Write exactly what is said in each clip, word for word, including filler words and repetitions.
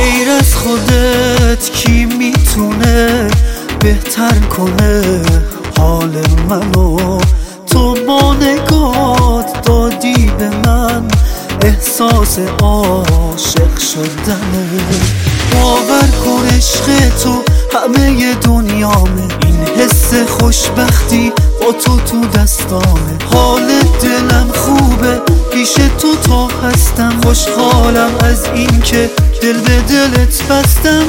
غیر از خودت کی میتونه بهتر کنه حال منو؟ تو با نگات دادی به من احساس عاشق شدنه. باور کن عشق تو همه دنیامه، این حس خوشبختی با تو تو دستامه. حال دلم خوبه پیش تو تا هستم، خوشحالم از این که دل به دلت بستم.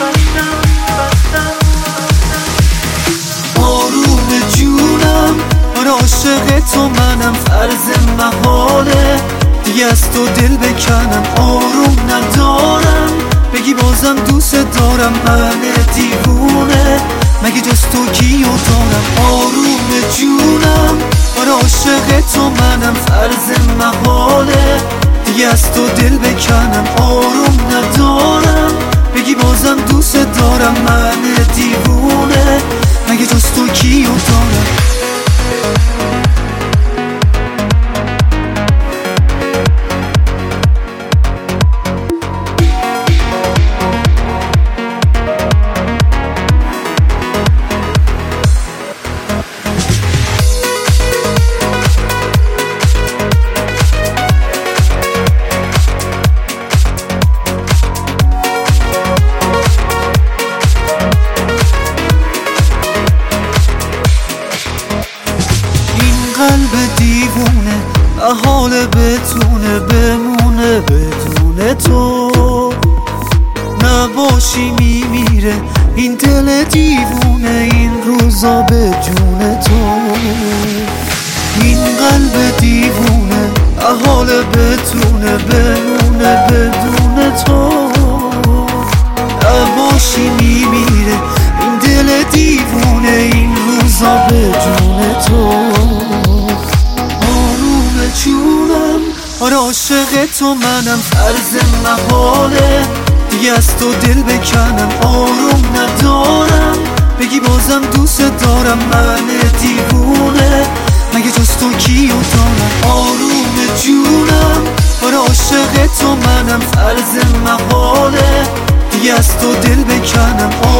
آروم جونم آره عاشق تو منم، فرض محاله دیگه از تو دل بکنم. آروم ندارم بگی بازم دوست دارم، من دیوونه مگه جز تو کیو دارم؟ آروم جونم آره عاشق تو منم، فرض محاله دیگه از تو دل بکنم. آروم ندارم بگی بازم دوست دارم، من دیوونه مگه جز تو کیو دارم؟ قلب دیوونه حال بتونه بمونه بدون تو، نباشی میمیره این دل دیوونه این روزا به جون تو. این قلب دیوونه حال بتونه بمونه بدون تو، نباشی میمیره این دل دیوونه این روزا به جون تو. آره عاشق تو منم، فرض محاله دیگه از تو دل بکنم. آروم ندارم بگی بازم دوست دارم، من دیوونه مگه جز تو کیو دارم؟ آروم جونم آره عاشق تو منم، فرض محاله دیگه از تو دل بکنم.